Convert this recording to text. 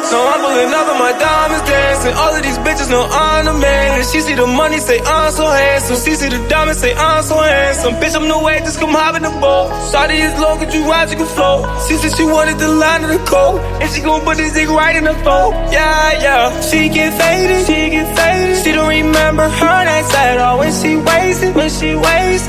No, I'm pulling up and my diamonds dancing. All of these bitches know I'm the man. She see the money, say I'm so handsome. She see the diamonds, say I'm so handsome. Bitch, I'm the way, just come hop in the boat. Shawty is low, could you ride, you can float. She said she wanted the line of the coat, and she gon' put this dick right in the throat. Yeah, yeah. She get faded, she get faded. She don't remember her nights at all when she wasted, when she wasted.